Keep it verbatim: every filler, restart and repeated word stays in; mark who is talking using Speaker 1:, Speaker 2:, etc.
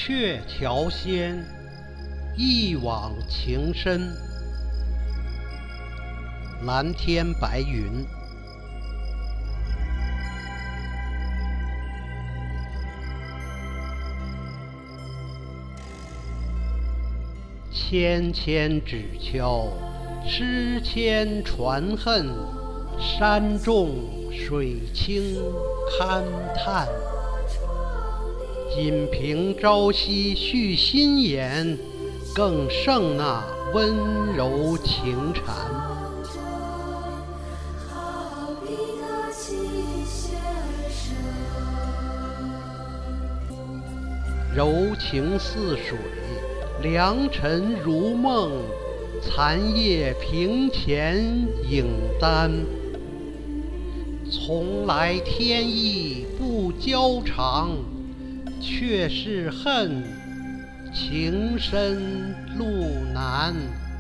Speaker 1: 鹊桥仙，一往情深。蓝天白云，纤纤纸锹，诗笺传恨。山重水轻勘探，仅凭朝夕续心眼，更胜那温柔情缠。柔情似水，良辰如梦，残叶屏前影单。从来天意不交长，却是恨情深路难。